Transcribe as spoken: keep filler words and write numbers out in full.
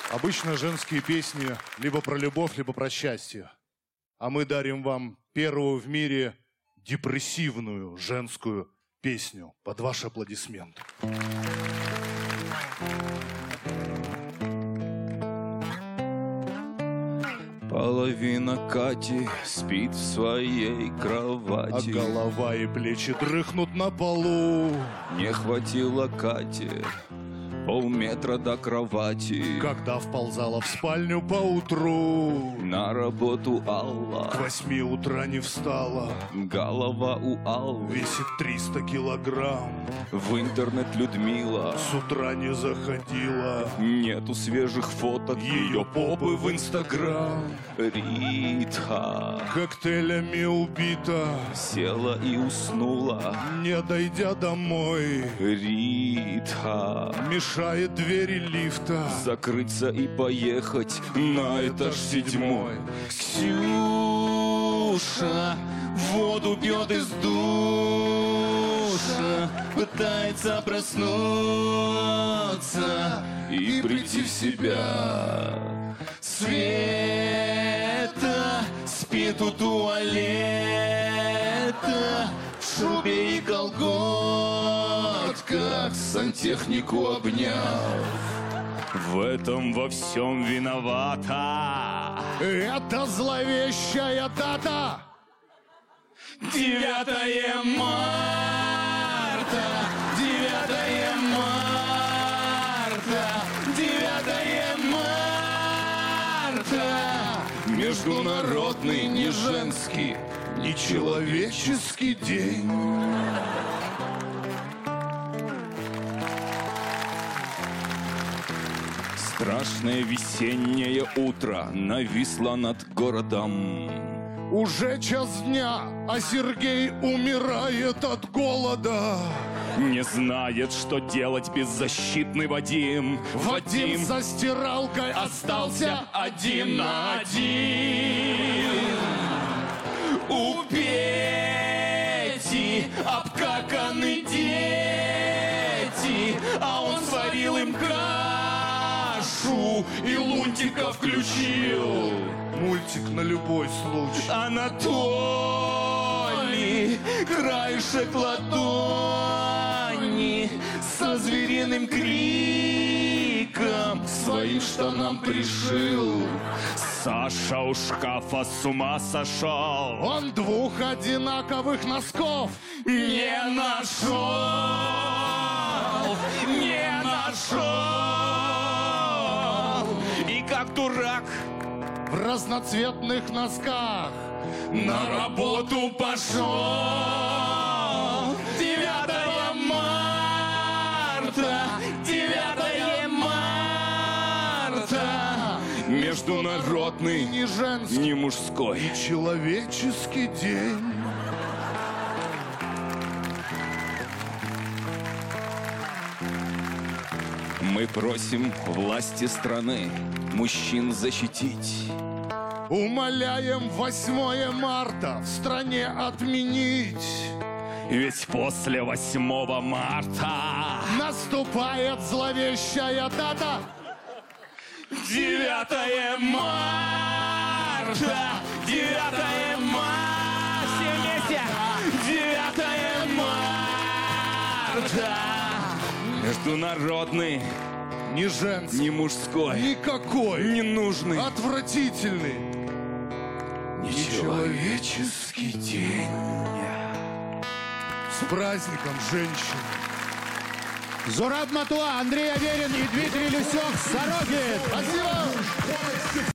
Обычно женские песни либо про любовь, либо про счастье. А мы дарим вам первую в мире депрессивную женскую песню. Под ваши аплодисменты. Половина Кати спит в своей кровати, а голова и плечи дрыхнут на полу. Не хватило Кате полметра до кровати, когда вползала в спальню поутру. На работу Алла к восьми утра не встала. Голова у Аллы весит триста килограмм. В интернет Людмила с утра не заходила. Нету свежих фоток ее попы в Инстаграм. Рита коктейлями убита, села и уснула, не дойдя домой. Рита мешает двери лифта закрыться и поехать на этаж седьмой. Ксюша воду пьет из душа, пытается проснуться и прийти в себя. Света спит у туалета в шубе и колготках, сантехнику обняв. В этом во всем виновата это зловещая дата. девятое марта, девятое марта, девятое марта. Международный, не женский, не человеческий день. Страшное весеннее утро нависло над городом. Уже час дня, а Сергей умирает от голода. Не знает, что делать беззащитный Вадим. Вадим, Вадим за стиралкой остался один на один. У Пети обкаканы дети, а он сварил им кашу и Лунтика включил. Мультик на любой случай. Анатолий краешек ладони со звериным криком к своим штанам пришил. Саша у шкафа с ума сошел. Он двух одинаковых носков не нашел, не нашел. И как дурак в разноцветных носках на работу пошел. девятое марта, девятое марта. Международный, не женский, не мужской, не человеческий день. Мы просим власти страны мужчин защитить. Умоляем восьмое марта в стране отменить. Ведь после восьмого марта наступает зловещая дата. девятое марта, девятое марта, все вместе. девятое марта. Международный, не женский, не мужской, никакой, не нужный, отвратительный, нечеловеческий день. С праздником, женщин! Зураб Матуа, Андрей Аверин и Дмитрий Люсёв, Сорокин. Спасибо!